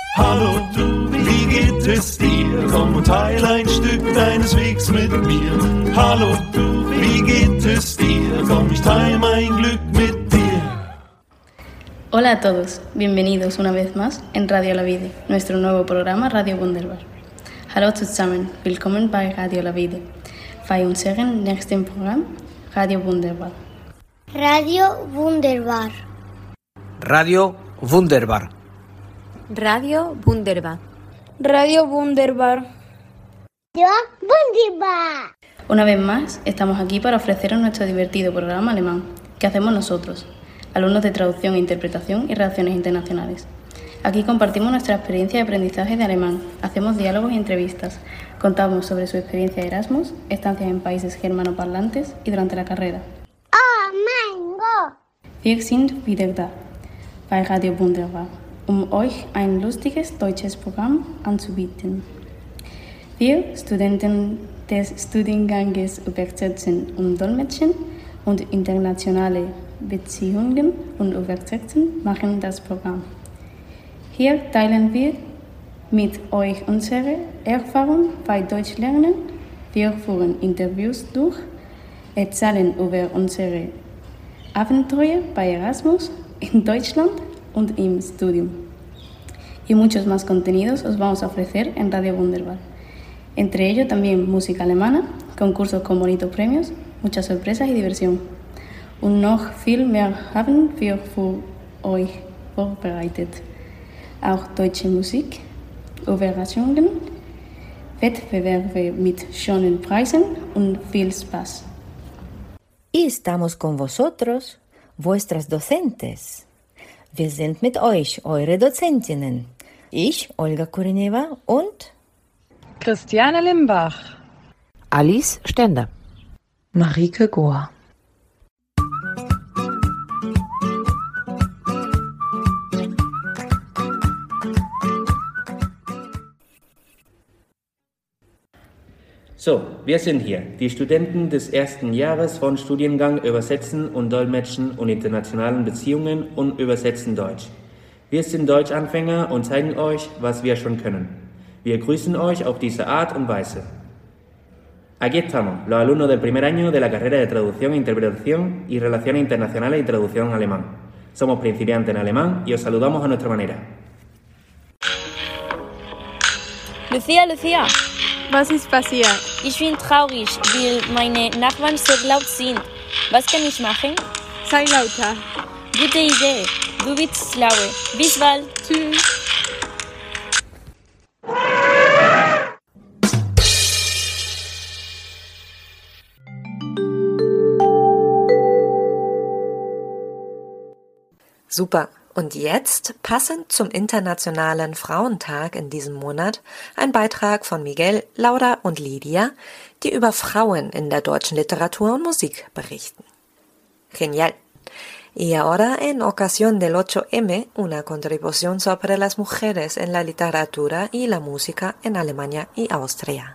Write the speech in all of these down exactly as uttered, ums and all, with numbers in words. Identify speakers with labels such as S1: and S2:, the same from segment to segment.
S1: Hallo du, wie geht es dir? Komm und teile ein Stück deines Wegs mit mir. Hallo du, wie geht es dir? Komm, ich teile mein Glück mit dir.
S2: Hola a todos, bienvenidos una vez más en Radio La Vida, nuestro nuevo programa Radio Wunderbar. Hallo zusammen, willkommen bei Radio La Vida, bei unserem nächsten Programm Radio Wunderbar.
S3: Radio Wunderbar.
S4: Radio Wunderbar.
S5: Radio Wunderbar.
S6: Radio Wunderbar.
S3: Radio Wunderbar.
S2: Una vez más, estamos aquí para ofreceros nuestro divertido programa alemán, que hacemos nosotros, alumnos de traducción e interpretación y relaciones internacionales. Aquí compartimos nuestra experiencia de aprendizaje de alemán, hacemos diálogos y entrevistas, contamos sobre su experiencia de Erasmus, estancias en países germanoparlantes y durante la carrera.
S3: Oh mein Gott!
S2: Wir sind wieder da, bei Radio Wunderbar, um euch ein lustiges deutsches Programm anzubieten. Wir, Studenten des Studienganges Übersetzen und Dolmetschen und internationale Beziehungen und Übersetzen, machen das Programm. Hier teilen wir mit euch unsere Erfahrung bei Deutschlernen. Wir führen Interviews durch, erzählen über unsere Abenteuer bei Erasmus en Deutschland und im Studium. Y muchos más contenidos os vamos a ofrecer en Radio Wunderbar. Entre ellos también música alemana, concursos con bonitos premios, muchas sorpresas y diversión. Und noch viel mehr haben wir für euch vorbereitet. Auch deutsche Musik, Überraschungen, Wettbewerbe mit schönen Preisen und viel Spaß.
S5: Y estamos con vosotros, vuestras docentes. Wir sind mit euch, eure Dozentinnen. Ich, Olga Kurineva und
S6: Christiane Limbach.
S7: Alice Stender.
S8: Marike Gohr.
S9: So, wir sind hier, die Studenten des ersten Jahres von Studiengang Übersetzen und Dolmetschen und internationalen Beziehungen und Übersetzen Deutsch. Wir sind Deutschanfänger und zeigen euch, was wir schon können. Wir grüßen euch auf diese Art und Weise. Aquí estamos, los alumnos del primer año de la carrera de Traducción, Interpretación y Relaciones Internacionales y Traducción Alemán. Somos principiantes en alemán y os saludamos a nuestra manera.
S6: Lucia, Lucia.
S10: Was ist passiert?
S6: Ich bin traurig, weil meine Nachbarn sehr laut sind. Was kann ich machen?
S10: Sei lauter.
S6: Gute Idee. Du bist schlaue. Bis bald.
S10: Tschüss.
S5: Super. Und jetzt, passend zum Internationalen Frauentag in diesem Monat, ein Beitrag von Miguel, Laura und Lidia, die über Frauen in der deutschen Literatur und Musik berichten. Genial. Y ahora, en ocasión del ocho eme, una contribución sobre las mujeres en la literatura y la música en Alemania y Austria.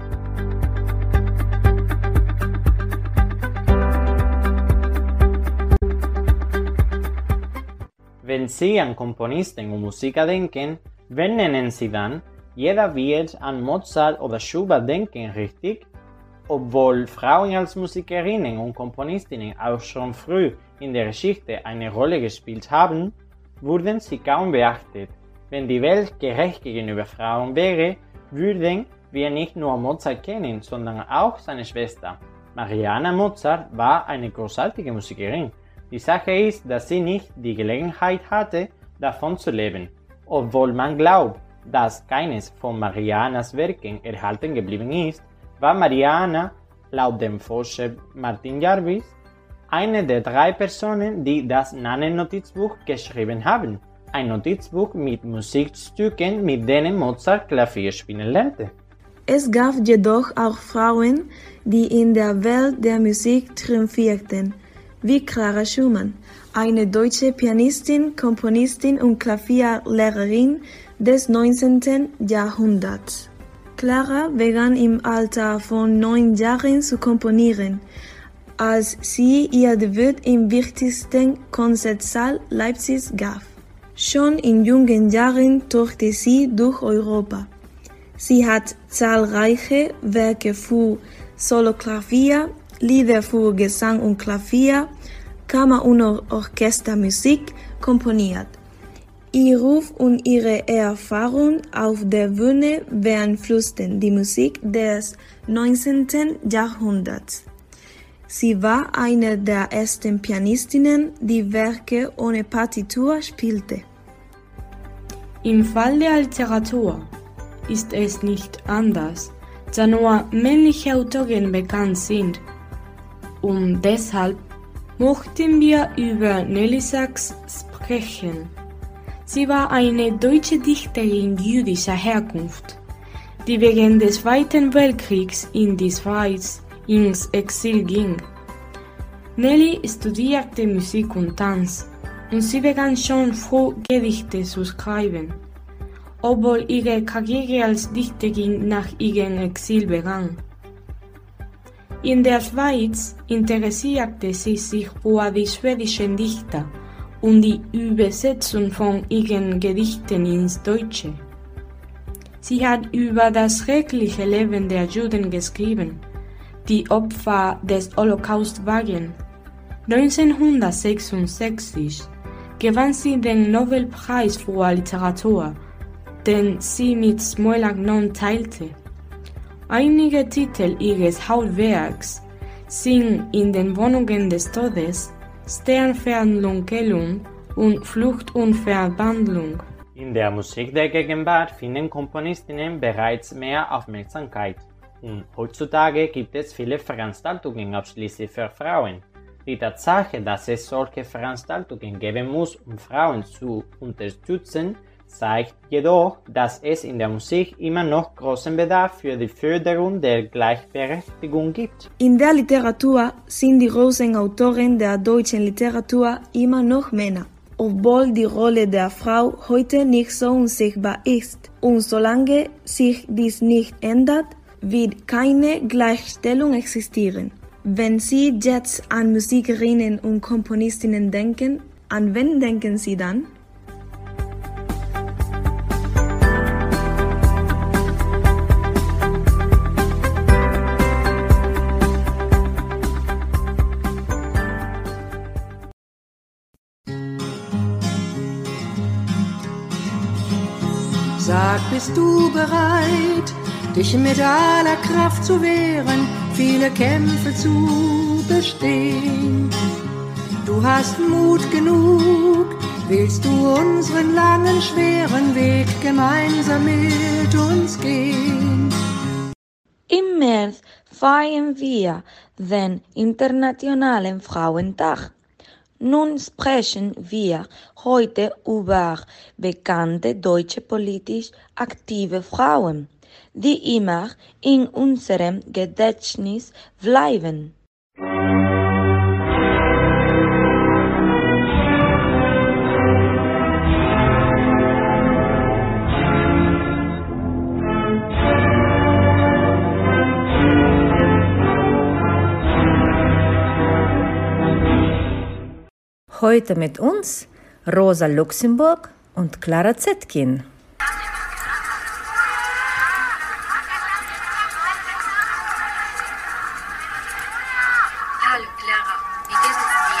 S11: Wenn Sie an Komponisten und Musiker denken, wen nennen Sie dann? Jeder wird an Mozart oder Schubert denken, richtig? Obwohl Frauen als Musikerinnen und Komponistinnen auch schon früh in der Geschichte eine Rolle gespielt haben, wurden sie kaum beachtet. Wenn die Welt gerecht gegenüber Frauen wäre, würden wir nicht nur Mozart kennen, sondern auch seine Schwester. Marianna Mozart war eine großartige Musikerin. Die Sache ist, dass sie nicht die Gelegenheit hatte, davon zu leben. Obwohl man glaubt, dass keines von Mariannas Werken erhalten geblieben ist, war Marianna, laut dem Forscher Martin Jarvis, eine der drei Personen, die das Nannen-Notizbuch geschrieben haben. Ein Notizbuch mit Musikstücken, mit denen Mozart Klavier spielen lernte.
S12: Es gab jedoch auch Frauen, die in der Welt der Musik triumphierten, wie Clara Schumann, eine deutsche Pianistin, Komponistin und Klavierlehrerin des neunzehnten Jahrhunderts. Clara begann im Alter von neun Jahren zu komponieren, als sie ihr Debüt im wichtigsten Konzertsaal Leipzigs gab. Schon in jungen Jahren tourte sie durch Europa. Sie hat zahlreiche Werke für Soloklavier, Lieder für Gesang und Klavier, Kammer- und Orchestermusik komponiert. Ihr Ruf und ihre Erfahrung auf der Bühne beeinflussten die Musik des neunzehnten Jahrhunderts. Sie war eine der ersten Pianistinnen, die Werke ohne Partitur spielte.
S13: Im Fall der Literatur ist es nicht anders, da nur männliche Autoren bekannt sind. Und deshalb möchten wir über Nelly Sachs sprechen. Sie war eine deutsche Dichterin jüdischer Herkunft, die während des Zweiten Weltkriegs in die Schweiz ins Exil ging. Nelly studierte Musik und Tanz und sie begann schon früh Gedichte zu schreiben, obwohl ihre Karriere als Dichterin nach ihrem Exil begann. In der Schweiz interessierte sie sich für die schwedischen Dichter und die Übersetzung von ihren Gedichten ins Deutsche. Sie hat über das schreckliche Leben der Juden geschrieben, die Opfer des Holocaust waren. neunzehnhundertsechsundsechzig gewann sie den Nobelpreis für Literatur, den sie mit Shmuel Agnon teilte. Einige Titel ihres Hauptwerks sind In den Wohnungen des Todes, Sternverlunkelung und Flucht und Verwandlung.
S11: In der Musik der Gegenwart finden Komponistinnen bereits mehr Aufmerksamkeit. Und heutzutage gibt es viele Veranstaltungen ausschließlich für Frauen. Die Tatsache, dass es solche Veranstaltungen geben muss, um Frauen zu unterstützen, zeigt jedoch, dass es in der Musik immer noch großen Bedarf für die Förderung der Gleichberechtigung gibt.
S12: In der Literatur sind die großen Autoren der deutschen Literatur immer noch Männer, obwohl die Rolle der Frau heute nicht so unsichtbar ist. Und solange sich dies nicht ändert, wird keine Gleichstellung existieren. Wenn Sie jetzt an Musikerinnen und Komponistinnen denken, an wen denken Sie dann?
S14: Sag, bist du bereit, dich mit aller Kraft zu wehren, viele Kämpfe zu bestehen? Du hast Mut genug, willst du unseren langen, schweren Weg gemeinsam mit uns gehen?
S15: Im März feiern wir den Internationalen Frauentag. Nun sprechen wir heute über bekannte deutsche politisch aktive Frauen, die immer in unserem Gedächtnis bleiben.
S16: Heute mit uns Rosa Luxemburg und Clara Zetkin.
S17: Hallo Clara, wie geht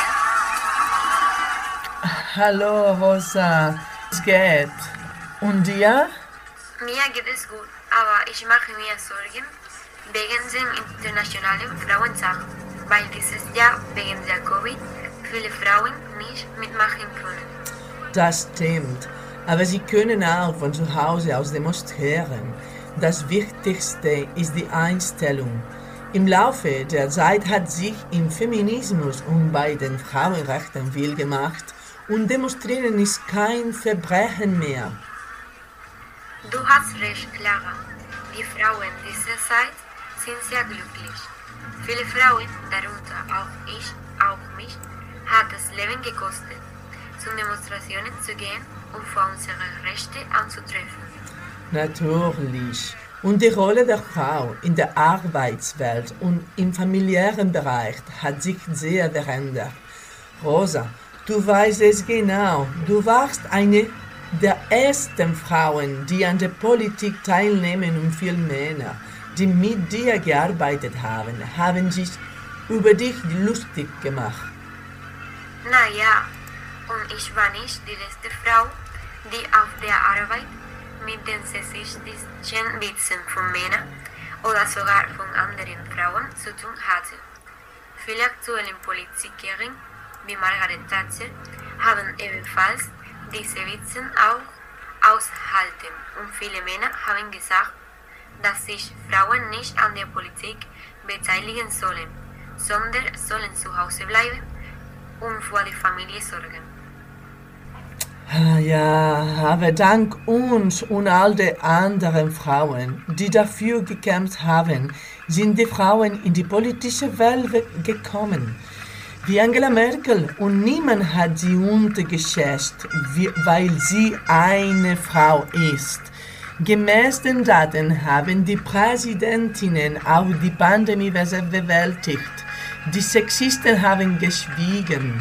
S17: es dir?
S18: Hallo Rosa, es geht. Und dir?
S17: Mir geht es gut, aber ich mache mir Sorgen wegen dem Internationalen Frauentag, weil dieses Jahr wegen der Covid viele Frauen nicht mitmachen können.
S18: Das stimmt, aber sie können auch von zu Hause aus demonstrieren. Das Wichtigste ist die Einstellung. Im Laufe der Zeit hat sich im Feminismus und bei den Frauenrechten viel gemacht und demonstrieren ist kein Verbrechen mehr.
S17: Du hast recht, Clara. Die Frauen dieser Zeit sind sehr glücklich. Viele Frauen, darunter auch ich, auch mich, hat das Leben gekostet, zu Demonstrationen zu gehen und für unsere Rechte anzutreten.
S18: Natürlich. Und die Rolle der Frau in der Arbeitswelt und im familiären Bereich hat sich sehr verändert. Rosa, Du weißt es genau. Du warst eine der ersten Frauen, die an der Politik teilnehmen, und viele Männer, die mit dir gearbeitet haben, haben sich über dich lustig gemacht.
S17: Na ja, und ich war nicht die letzte Frau, die auf der Arbeit mit den sexistischen Witzen von Männern oder sogar von anderen Frauen zu tun hatte. Viele aktuelle Politikerinnen, wie Margaret Thatcher, haben ebenfalls diese Witze auch aushalten, und viele Männer haben gesagt, dass sich Frauen nicht an der Politik beteiligen sollen, sondern sollen zu Hause bleiben und für die Familie sorgen.
S18: Ja, aber dank uns und all den anderen Frauen, die dafür gekämpft haben, sind die Frauen in die politische Welt gekommen. Wie Angela Merkel, und niemand hat sie untergeschätzt, weil sie eine Frau ist. Gemäß den Daten haben die Präsidentinnen auch die Pandemie bewältigt. Die Sexisten haben geschwiegen.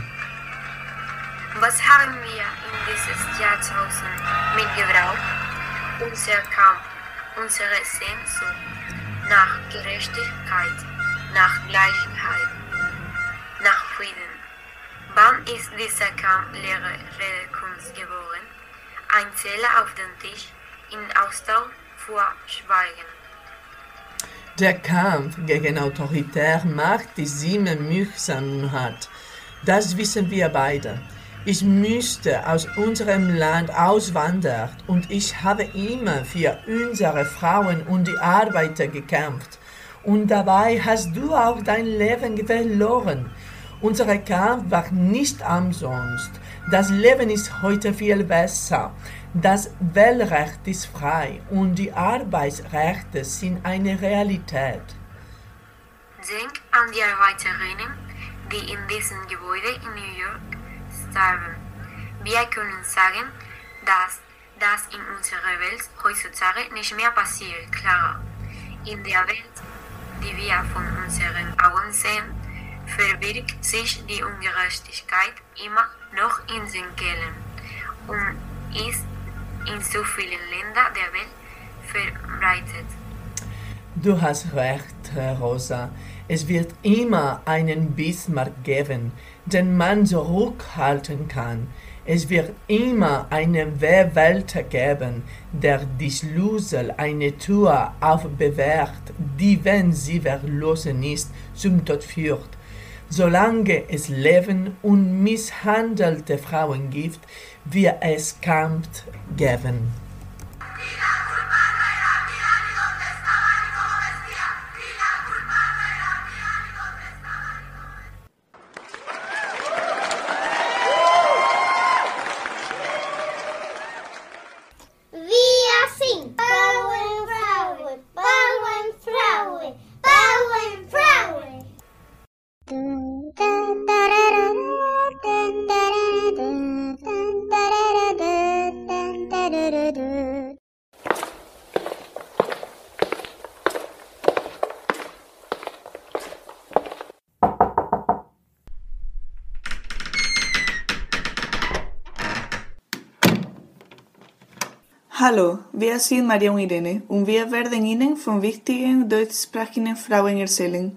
S17: Was haben wir in dieses Jahrtausend mitgebracht? Unser Kampf, unsere Sehnsucht nach Gerechtigkeit, nach Gleichheit, nach Frieden. Wann ist dieser Kampf leere Redekunst geworden? Ein Teller auf den Tisch, in Austausch für Schweigen.
S18: Der Kampf gegen autoritäre Macht ist immer mühsam hat. Das wissen wir beide. Ich müsste aus unserem Land auswandern, und ich habe immer für unsere Frauen und die Arbeiter gekämpft. Und dabei hast du auch dein Leben verloren. Unser Kampf war nicht umsonst. Das Leben ist heute viel besser. Das Wahlrecht ist frei und die Arbeitsrechte sind eine Realität.
S17: Denk an die Arbeiterinnen, die in diesem Gebäude in New York starben. Wir können sagen, dass das in unserer Welt heutzutage nicht mehr passiert, Clara. In der Welt, die wir von unseren Augen sehen, verbirgt sich die Ungerechtigkeit immer noch in den Kellen und ist in so vielen Ländern der Welt verbreitet.
S18: Du hast recht, Rosa. Es wird immer einen Bismarck geben, den man zurückhalten kann. Es wird immer einen Verwalter geben, der die Schlüssel einer Tür aufbewahrt, die, wenn sie verlassen ist, zum Tod führt. Solange es Leben und misshandelte Frauen gibt, wird es Kampf geben.
S12: Hallo, wir sind Maria und Irene und wir werden Ihnen von wichtigen deutschsprachigen Frauen erzählen.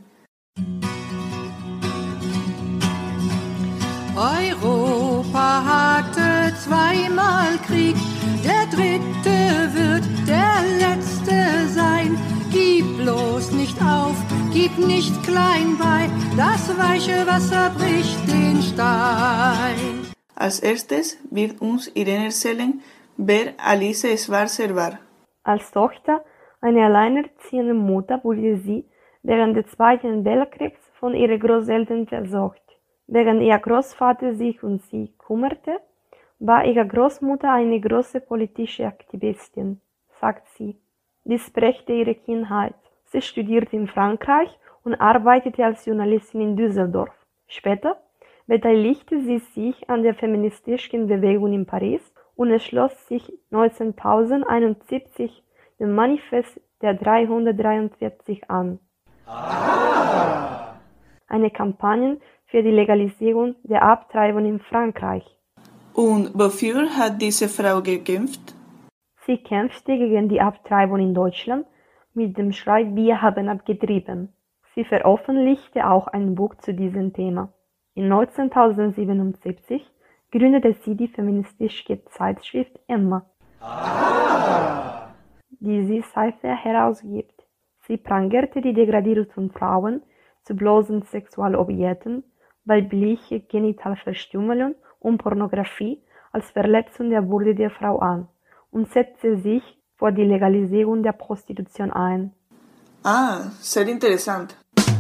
S14: Europa hatte zweimal Krieg, der dritte wird der letzte sein. Gib bloß nicht auf, gib nicht klein bei, das weiche Wasser bricht den Stein.
S12: Als erstes wird uns Irene erzählen, wer Alice Schwarzer war.
S19: Als Tochter einer alleinerziehenden Mutter wurde sie während des Zweiten Weltkriegs von ihren Großeltern versorgt. Während ihr Großvater sich um sie kümmerte, war ihre Großmutter eine große politische Aktivistin, sagt sie. Dies prägte ihre Kindheit. Sie studierte in Frankreich und arbeitete als Journalistin in Düsseldorf. Später beteiligte sie sich an der feministischen Bewegung in Paris und es schloss sich neunzehntausendeinundsiebzig dem Manifest der dreihundertdreiundvierzig an. Ah. Eine Kampagne für die Legalisierung der Abtreibung in Frankreich.
S12: Und wofür hat diese Frau gekämpft?
S19: Sie kämpfte gegen die Abtreibung in Deutschland mit dem Schrei Wir haben abgetrieben. Sie veröffentlichte auch ein Buch zu diesem Thema. In neunzehnhundertsiebenundsiebzig gründete sie die feministische Zeitschrift Emma, ah. die sie seither herausgibt. Sie prangerte die Degradierung von Frauen zu bloßen Sexualobjekten, weibliche Genitalverstümmelung und Pornografie als Verletzung der Würde der Frau an und setzte sich für die Legalisierung der Prostitution ein.
S12: Ah, sehr interessant.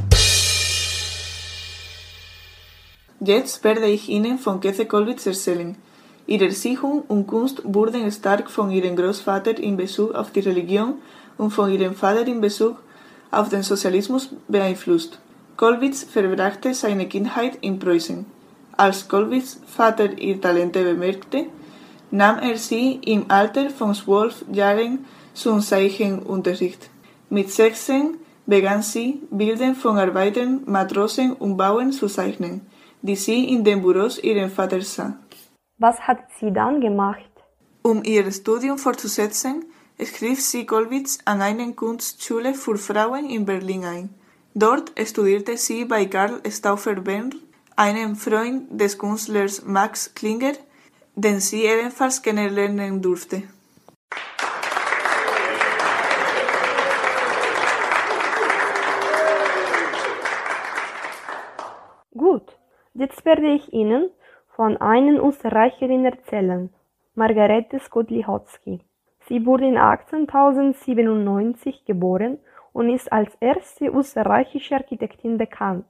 S12: Jetzt werde ich Ihnen von Käthe Kollwitz erzählen. Ihre Erziehung und Kunst wurden stark von ihrem Großvater in Bezug auf die Religion und von ihrem Vater in Bezug auf den Sozialismus beeinflusst. Kollwitz verbrachte seine Kindheit in Preußen. Als Kollwitz' Vater ihre Talente bemerkte, nahm er sie im Alter von zwölf Jahren zum Zeichenunterricht. Mit sechzehn begann sie, Bilder von Arbeitern, Matrosen und Bauern zu zeichnen, die sie in den Büros ihres Vaters sah.
S19: Was hat sie dann gemacht?
S12: Um ihr Studium fortzusetzen, schrieb sie Kollwitz an eine Kunstschule für Frauen in Berlin ein. Dort studierte sie bei Karl Stauffer-Berndt, einem Freund des Künstlers Max Klinger, den sie ebenfalls kennenlernen durfte.
S19: Gut, jetzt werde ich Ihnen von einer Österreicherin erzählen, Margarete Skotli-Hotzky. Sie wurde in achtzehntausendsiebenundneunzig geboren und ist als erste österreichische Architektin bekannt.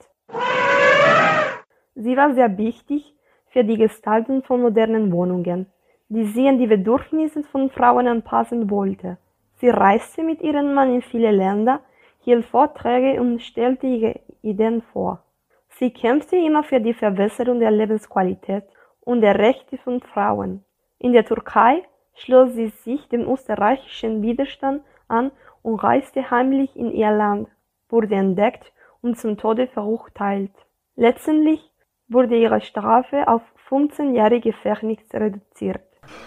S19: Sie war sehr wichtig für die Gestaltung von modernen Wohnungen, die sie an die Bedürfnisse von Frauen anpassen wollte. Sie reiste mit ihrem Mann in viele Länder, hielt Vorträge und stellte ihre Ideen vor. Sie kämpfte immer für die Verbesserung der Lebensqualität und der Rechte von Frauen. In der Türkei schloss sie sich dem österreichischen Widerstand an und reiste heimlich in ihr Land, wurde entdeckt und zum Tode verurteilt. Letztendlich wurde ihre Strafe auf fünfzehn Jahre Gefängnis reduziert.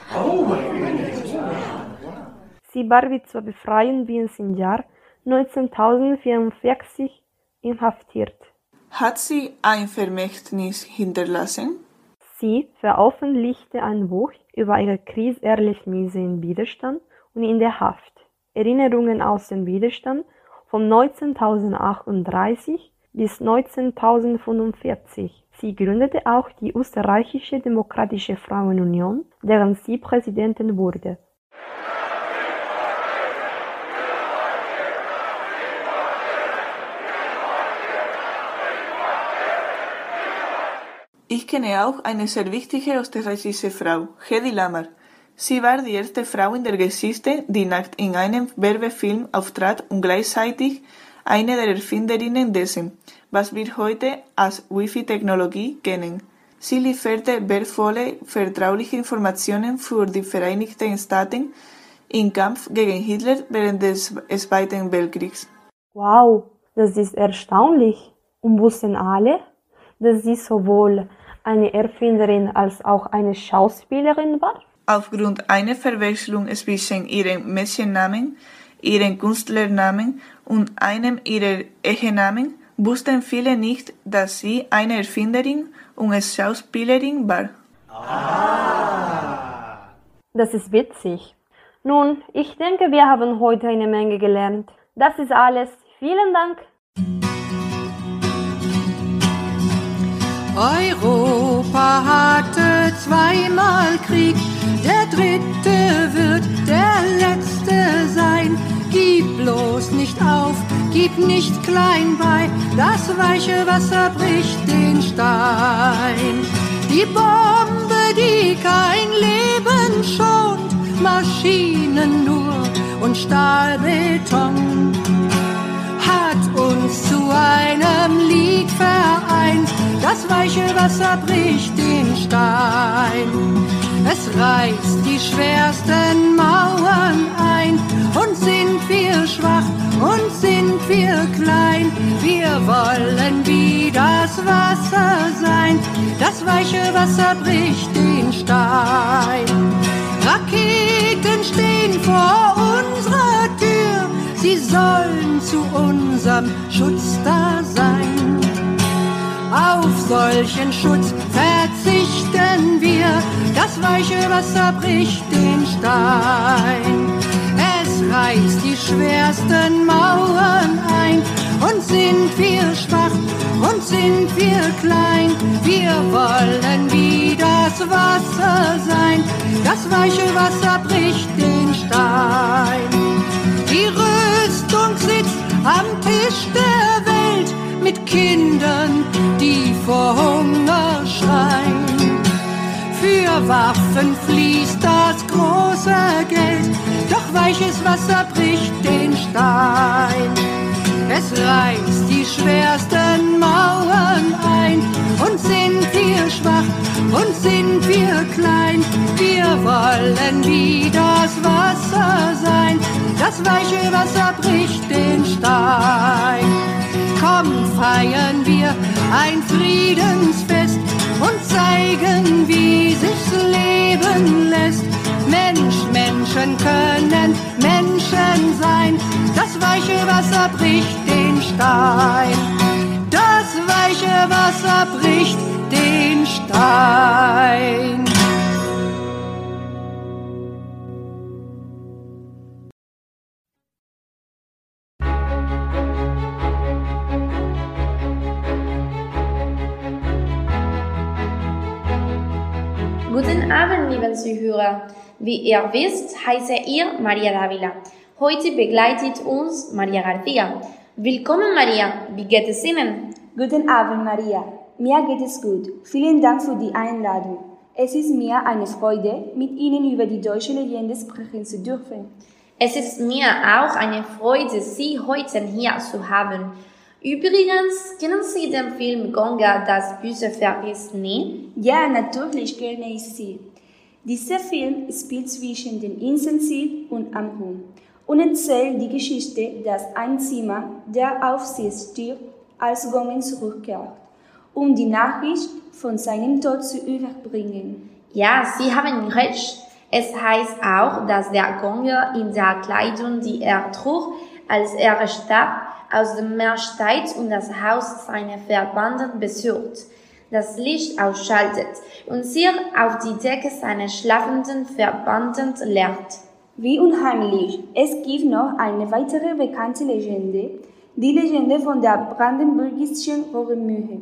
S19: Sie war bis zur Befreiung Wiens im Jahr neunzehntausendvierundvierzig inhaftiert.
S12: Hat sie ein Vermächtnis hinterlassen?
S19: Sie veröffentlichte ein Buch über ihre Kriegserlebnisse im Widerstand und in der Haft. Erinnerungen aus dem Widerstand von neunzehntausendachtunddreißig bis neunzehntausendfünfundvierzig. Sie gründete auch die Österreichische Demokratische Frauenunion, deren sie Präsidentin wurde.
S12: Ich kenne auch eine sehr wichtige österreichische Frau, Hedy Lamarr. Sie war die erste Frau in der Geschichte, die nackt in einem Werbefilm auftrat und gleichzeitig eine der Erfinderinnen dessen, was wir heute als Wifi-Technologie kennen. Sie lieferte wertvolle, vertrauliche Informationen für die Vereinigten Staaten im Kampf gegen Hitler während des Zweiten Weltkriegs.
S19: Wow, das ist erstaunlich. Und wussten alle, dass sie sowohl eine Erfinderin als auch eine Schauspielerin war?
S12: Aufgrund einer Verwechslung zwischen ihrem Mädchennamen, ihrem Künstlernamen und einem ihrer Ehenamen wussten viele nicht, dass sie eine Erfinderin und Schauspielerin war.
S19: Ah. Das ist witzig. Nun, ich denke, wir haben heute eine Menge gelernt. Das ist alles. Vielen Dank.
S14: Europa hatte zweimal Krieg, der dritte wird der letzte sein. Gib bloß nicht auf, gib nicht klein bei, das weiche Wasser bricht den Stein. Die Bombe, die kein Leben schont, Maschinen nur und Stahlbeton, hat uns zu einem Lied vereint. Das weiche Wasser bricht den Stein. Es reißt die schwersten Mauern ein. Und sind wir schwach und sind wir klein, wir wollen wieder das Wasser sein, das weiche Wasser bricht den Stein. Raketen stehen vor unserer Tür, sie sollen zu unserem Schutz da sein. Auf solchen Schutz verzichten wir, das weiche Wasser bricht den Stein. Es reißt die schwersten Mauern ein, und sind wir schwach und sind wir klein, wir wollen wie das Wasser sein, das weiche Wasser bricht den Stein. Die Rüstung sitzt am Tisch der Welt mit Kindern, die vor Hunger schreien. Für Waffen fließt das große Geld, doch weiches Wasser bricht den Stein. Es reißt die schwersten Mauern ein, und sind wir schwach und sind wir klein, wir wollen wie das Wasser sein, das weiche Wasser bricht den Stein. Komm, feiern wir ein Friedensfest und zeigen, wie sich's leben lässt. Mensch, Menschen können Menschen sein, das weiche Wasser bricht den Stein. Das weiche Wasser bricht den Stein.
S6: Guten Abend, liebe Zuhörer. Wie ihr wisst, heiße ich Maria Davila. Heute begleitet uns Maria Garcia. Willkommen, Maria. Wie geht es Ihnen?
S20: Guten Abend, Maria. Mir geht es gut. Vielen Dank für die Einladung. Es ist mir eine Freude, mit Ihnen über die deutsche Legende sprechen zu dürfen.
S6: Es ist mir auch eine Freude, Sie heute hier zu haben. Übrigens, kennen Sie den Film Ganga, das Böse vergisst nie?
S20: Ja, natürlich kenne ich sie. Dieser Film spielt zwischen den Inseln Sid und Amrum und erzählt die Geschichte, dass ein Zimmer, der auf See stirbt, als Gongen zurückkehrt, um die Nachricht von seinem Tod zu überbringen.
S6: Ja, Sie haben recht. Es heißt auch, dass der Gonger in der Kleidung, die er trug, als er starb, aus dem Meer steigt und das Haus seiner Verbannten besucht, das Licht ausschaltet und sich auf die Decke seiner schlafenden Verbannten lehrt.
S20: Wie unheimlich! Es gibt noch eine weitere bekannte Legende, die Legende von der brandenburgischen Roggenmühle.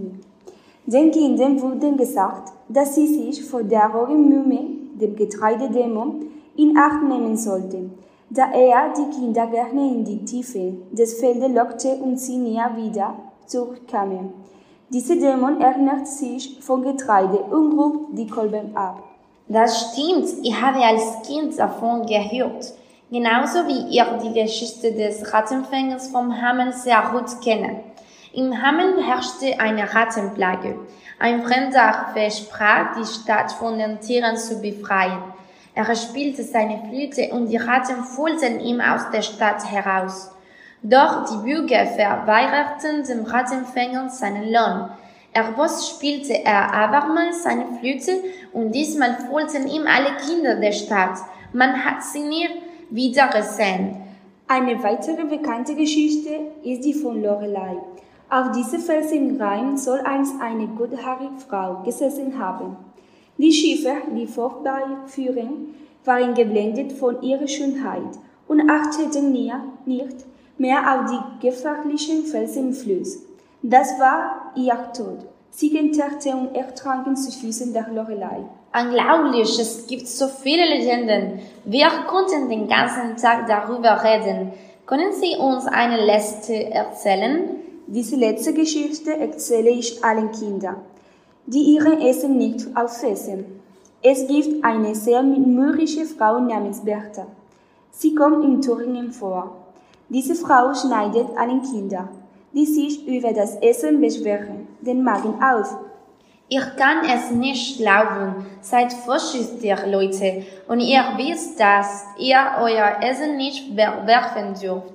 S20: Den Kindern wurde gesagt, dass sie sich vor der Roggenmühle, dem Getreidedämon, in Acht nehmen sollten, da er die Kinder gerne in die Tiefe des Feldes lockte und sie nie wieder zurückkamen. Dieser Dämon ernährt sich von Getreide und ruft die Kolben ab.
S6: Das stimmt, ich habe als Kind davon gehört, genauso wie ich die Geschichte des Rattenfängers vom Hameln sehr gut kenne. Im Hameln herrschte eine Rattenplage. Ein Fremder versprach, die Stadt von den Tieren zu befreien. Er spielte seine Flöte und die Ratten folgten ihm aus der Stadt heraus. Doch die Bürger verweigerten dem Rattenfänger seinen Lohn. Erbost spielte er abermals seine Flöte und diesmal folgten ihm alle Kinder der Stadt. Man hat sie nie wieder gesehen.
S20: Eine weitere bekannte Geschichte ist die von Lorelei. Auf diesem Felsen im Rhein soll einst eine guthaarige Frau gesessen haben. Die Schiffer, die vorbeifuhren, waren geblendet von ihrer Schönheit und achteten nicht mehr auf die gefährlichen Felsen im Fluss. Das war ihr Tod. Sie entterrte und ertranken zu Füßen der Lorelei.
S6: Unglaublich, es gibt so viele Legenden. Wir konnten den ganzen Tag darüber reden. Können Sie uns eine letzte erzählen?
S20: Diese letzte Geschichte erzähle ich allen Kindern, die ihr Essen nicht aufessen. Es gibt eine sehr mürrische Frau namens Bertha. Sie kommt in Thüringen vor. Diese Frau schneidet allen Kindern, die sich über das Essen beschweren, den Magen auf.
S6: Ich kann es nicht glauben. Seid vorsichtig, Leute, und ihr wisst, dass ihr euer Essen nicht werfen dürft.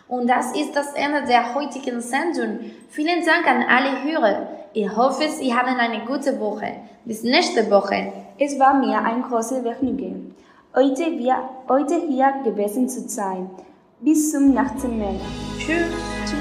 S6: Und das ist das Ende der heutigen Sendung. Vielen Dank an alle Hörer. Ich hoffe, Sie haben eine gute Woche. Bis nächste Woche.
S20: Es war mir ein großes Vergnügen, heute, wir, heute hier gewesen zu sein. Bis zum nächsten Mal.
S6: Tschüss.
S20: Tschüss.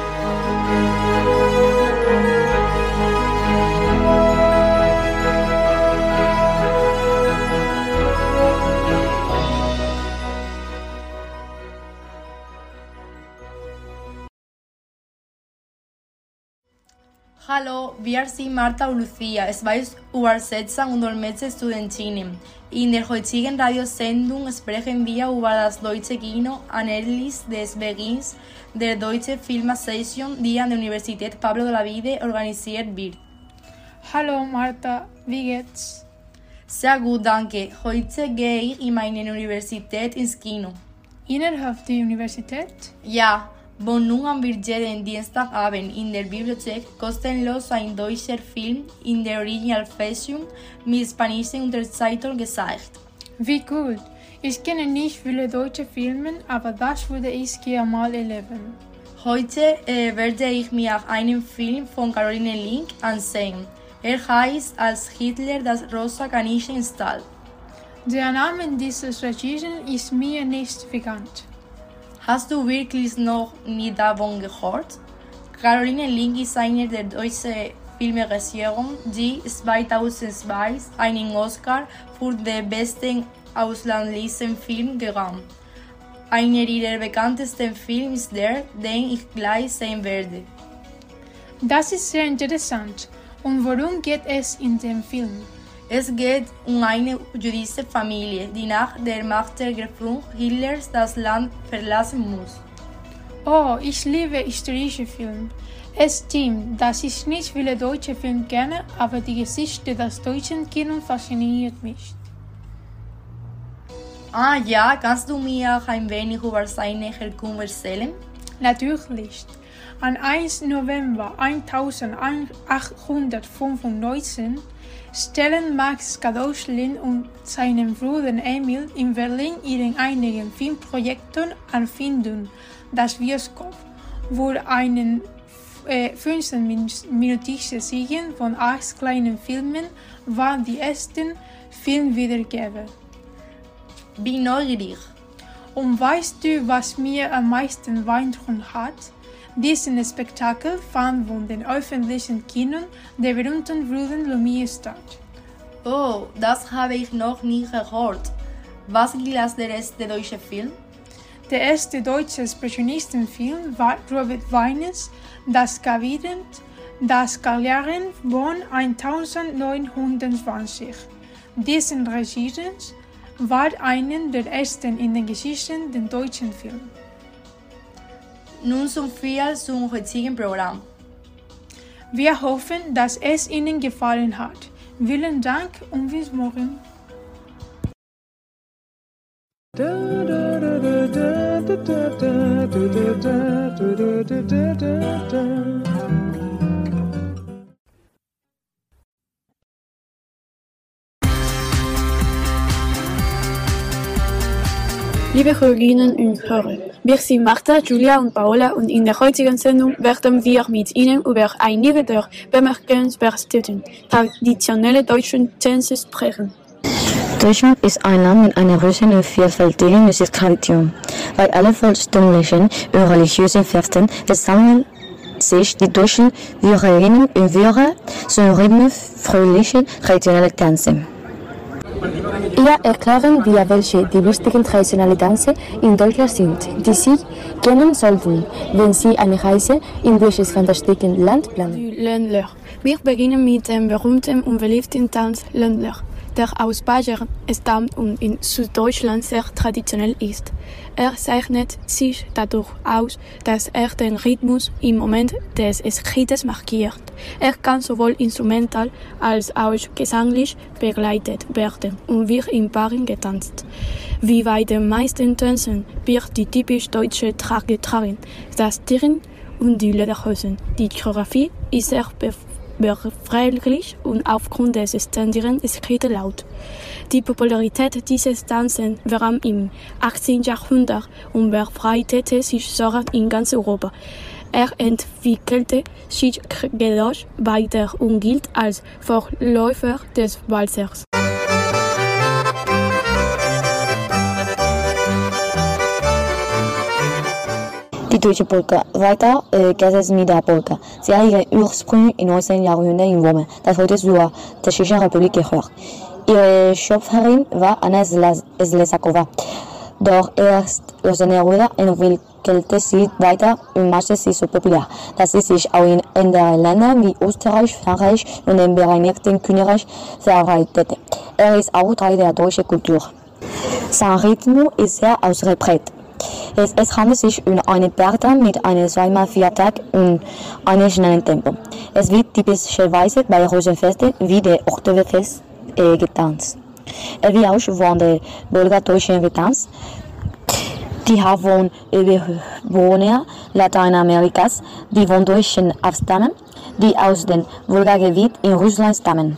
S13: Hallo, wir sind Marta und Lucia, zwei Übersetzer und Dolmetscher-Studentinnen. In der heutigen Radiosendung sprechen wir über das deutsche Kino anlässlich des Beginns der Deutschen Film-Session, die an der Universität Pablo Olavide organisiert wird.
S10: Hallo Marta, wie geht's?
S13: Sehr gut, danke. Heute gehe ich in meine Universität ins Kino.
S10: Innerhalb der Universität?
S13: Ja. Von nun an wird jeden Dienstagabend in der Bibliothek kostenlos ein deutscher Film in der Originalfassung mit spanischer Untertitlung gezeigt.
S10: Wie cool! Ich kenne nicht viele deutsche Filme, aber das würde ich gerne mal erleben.
S13: Heute äh, werde ich mir einen Film von Caroline Link ansehen. Er heißt Als Hitler das rosa Kaninchen stahl.
S10: Der Name dieses Regisseurs ist mir nicht bekannt.
S13: Hast du wirklich noch nie davon gehört? Caroline Link ist eine der deutschen Filmregisseuren, die zweitausendzwei einen Oscar für den besten ausländischen Film gewann. Einer ihrer bekanntesten Filme ist der, den ich gleich sehen werde.
S10: Das ist sehr interessant. Und worum geht es in dem Film?
S13: Es geht um eine jüdische Familie, die nach der Machtergreifung Hitlers das Land verlassen muss.
S10: Oh, ich liebe historische Filme. Es stimmt, dass ich nicht viele deutsche Filme kenne, aber die Geschichte des deutschen Kinos fasziniert mich.
S13: Ah ja, kannst du mir ein wenig über seine Herkunft erzählen?
S10: Natürlich. Am ersten November eintausendachthundertfünfundneunzig stellen Max Kadochlin und seinem Bruder Emil in Berlin ihren eigenen Filmprojektor Erfindung, das Bioskop, wo einen äh, fünfzehn-minütige Serie von acht kleinen Filmen war die ersten Filmwiedergabe.
S13: Bin neugierig.
S10: Und weißt du, was mir am meisten beeindruckt hat? Diesen Spektakel fand von den öffentlichen Kinos der berühmten Brüder Lumière statt.
S13: Oh, das habe ich noch nie gehört. Was gilt als der erste deutsche Film?
S10: Der erste deutsche Expressionistenfilm war Robert Weiners Das Kabinett des Galeeren von neunzehnhundertzwanzig. Diesen Regisseur war einer der ersten in der Geschichte der deutschen Filme.
S13: Nun zum viel zum heutigen Programm.
S10: Wir hoffen, dass es Ihnen gefallen hat. Vielen Dank und bis morgen.
S2: Liebe Hörerinnen und Hörer, wir sind Marta, Julia und Paola und in der heutigen Sendung werden wir mit Ihnen über einige der bemerkenswertesten traditionellen deutschen Tänze sprechen.
S21: Deutschland ist ein Land mit einer großen und vielfältigen Musiktradition. Bei allen volkstümlichen und religiösen Festen versammeln sich die deutschen Bürgerinnen und Bürger zum Rhythmus fröhlicher traditioneller Tänze. Hier erklären wir, welche die lustigen traditionellen Tänze in Deutschland sind, die Sie kennen sollten, wenn Sie eine Reise in dieses fantastische Land planen.
S2: Ländler. Wir beginnen mit dem berühmten und beliebten Tanz Ländler, der aus Bayern stammt und in Süddeutschland sehr traditionell ist. Er zeichnet sich dadurch aus, dass er den Rhythmus im Moment des Schrittes markiert. Er kann sowohl instrumental als auch gesanglich begleitet werden und wird in Paaren getanzt. Wie bei den meisten Tänzen wird die typisch deutsche Trage getragen, das Tieren und die Lederhosen. Die Choreografie ist sehr
S1: überfraglich und aufgrund des ständigen Skrittenlaut. Die Popularität dieses Tanzen war im achtzehnten Jahrhundert und verbreitete sich sogar in ganz Europa. Er entwickelte sich jedoch weiter und gilt als Vorläufer des Walzers.
S21: Die deutsche Polka. Weiter äh, geht es mit der Polka. Sie hat ihre Ursprünge im neunzehnten Jahrhundert in Rom, das heute zur Tschechischen Republik gehört. Ihre Schöpferin war Anna Slesakova. Doch erst aus den Jahrhunderten entwickelte sie weiter und machte sie so populär, dass sie sich auch in anderen Ländern wie Österreich, Frankreich und dem Vereinigten Königreich verbreitete. Er ist auch Teil der deutschen Kultur. Sein Rhythmus ist sehr ausgeprägt. Es, es handelt sich um eine Partei mit einem zweimal vier Takt und einem schnellen Tempo. Es wird typischerweise bei Rosenfesten wie der Oktoberfest äh, getanzt. Es wird auch von den Bulgardeutschen getanzt. Die Hauptbewohner Lateinamerikas, die von Deutschen abstammen, die aus dem Wolgagebiet in Russland stammen.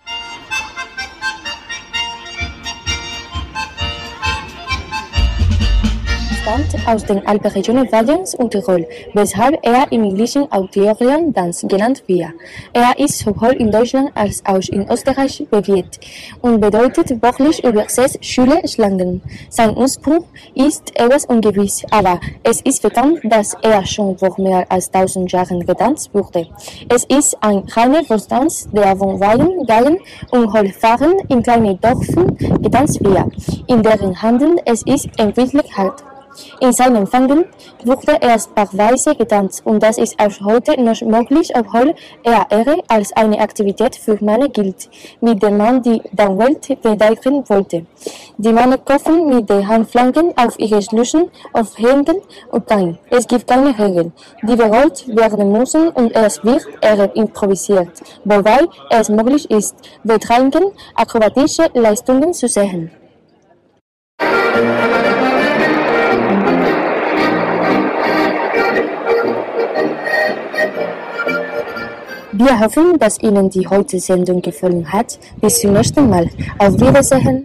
S2: Aus den Alpenregionen Wallens und Tirol, weshalb er im englischen Australien-Tanz genannt wird. Er ist sowohl in Deutschland als auch in Österreich bewährt und bedeutet wörtlich übersetzt Schule schlagen. Sein Ursprung ist etwas ungewiss, aber es ist bekannt, dass er schon vor mehr als tausend Jahren getanzt wurde. Es ist ein reiner Volkstanz, der von Weihen, Geigen und Holzfahrern in kleinen Dörfern getanzt wird, in deren Handeln es ist entwickelt hat. In seinen Fangen wurde erst paarweise getanzt und das ist auch heute noch möglich, obwohl er eher als eine Aktivität für Männer gilt, mit der man die Welt verteidigen wollte. Die Männer kaufen mit den Handflanken auf ihre Schlüssel, auf Händen und Bein. Es gibt keine Regeln, die berollt werden müssen und es wird eher improvisiert, wobei es möglich ist, betreiben akrobatische Leistungen zu sehen. Wir hoffen, dass Ihnen die heutige Sendung gefallen hat. Bis zum nächsten Mal. Auf Wiedersehen.